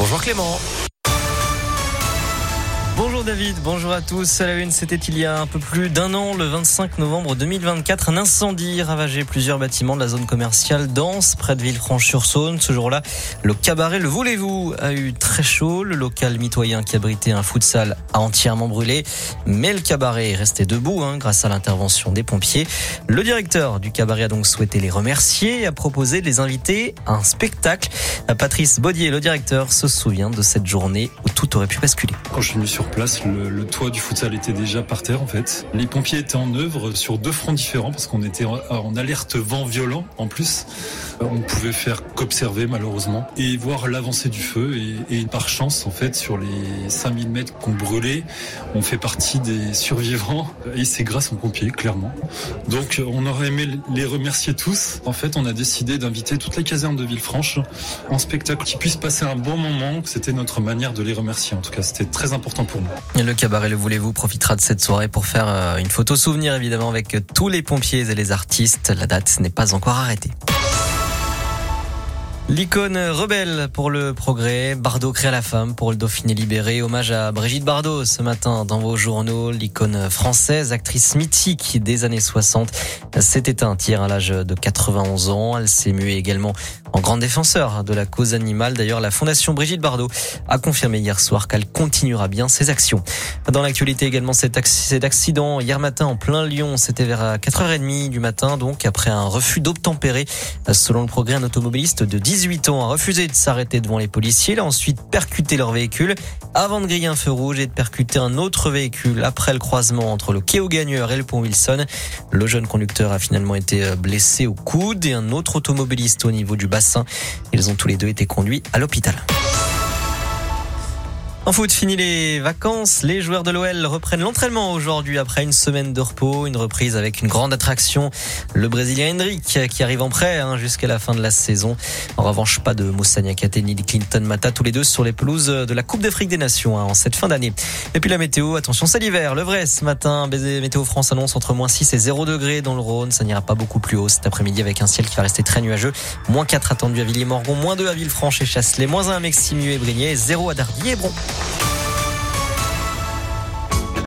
Bonjour Clément. Bonjour David, bonjour à tous. À la une, c'était il y a un peu plus d'un an, le 25 novembre 2024. Un incendie ravageait plusieurs bâtiments de la zone commerciale d'Anse, près de Villefranche-sur-Saône. Ce jour-là, le cabaret Le Voulez-vous a eu très chaud. Le local mitoyen qui abritait un futsal a entièrement brûlé. Mais le cabaret est resté debout grâce à l'intervention des pompiers. Le directeur du cabaret a donc souhaité les remercier et a proposé de les inviter à un spectacle. Patrice Baudier, le directeur, se souvient de cette journée où tout aurait pu basculer. Quand je suis venu sur place, le toit du futsal était déjà par terre en fait. Les pompiers étaient en œuvre sur deux fronts différents parce qu'on était en alerte vent violent en plus. On ne pouvait faire qu'observer malheureusement et voir l'avancée du feu et par chance en fait sur les 5000 mètres qu'on brûlait, on fait partie des survivants et c'est grâce aux pompiers clairement. Donc on aurait aimé les remercier tous. En fait on a décidé d'inviter toute la caserne de Villefranche en spectacle qui puisse passer un bon moment. C'était notre manière de les remercier en tout cas, c'était très important pour nous. Et le cabaret Le Voulez-vous profitera de cette soirée pour faire une photo souvenir évidemment avec tous les pompiers et les artistes. La date n'est pas encore arrêtée. L'icône rebelle pour le progrès, Bardot crée la femme pour le Dauphiné libéré. Hommage à Brigitte Bardot ce matin dans vos journaux. L'icône française, actrice mythique des années 60, s'est éteinte hier à l'âge de 91 ans. Elle s'est muée également en grande défenseur de la cause animale. D'ailleurs, la Fondation Brigitte Bardot a confirmé hier soir qu'elle continuera bien ses actions. Dans l'actualité également, cet accident hier matin en plein Lyon. C'était vers 4h30 du matin, donc après un refus d'obtempérer. Selon le progrès, un automobiliste de 18 ans a refusé de s'arrêter devant les policiers. Il a ensuite percuté leur véhicule avant de griller un feu rouge et de percuter un autre véhicule après le croisement entre le quai aux Gagneurs et le pont Wilson. Le jeune conducteur a finalement été blessé au coude et un autre automobiliste au niveau du bassin. Ils ont tous les deux été conduits à l'hôpital. En foot, fini les vacances. Les joueurs de l'OL reprennent l'entraînement aujourd'hui après une semaine de repos. Une reprise avec une grande attraction. Le Brésilien Endrick qui arrive en prêt jusqu'à la fin de la saison. En revanche, pas de Moussa Niakhaté ni de Clinton Mata, tous les deux sur les pelouses de la Coupe d'Afrique des Nations en cette fin d'année. Et puis la météo, attention, c'est l'hiver. Le vrai ce matin, Météo France annonce entre -6 et 0 degrés dans le Rhône. Ça n'ira pas beaucoup plus haut cet après-midi avec un ciel qui va rester très nuageux. -4 attendu à Villiers-Morgon, -2 à Villefranche et Chasselet, -1 à Meximieux et Brignais, 0 à Dardy et Bron.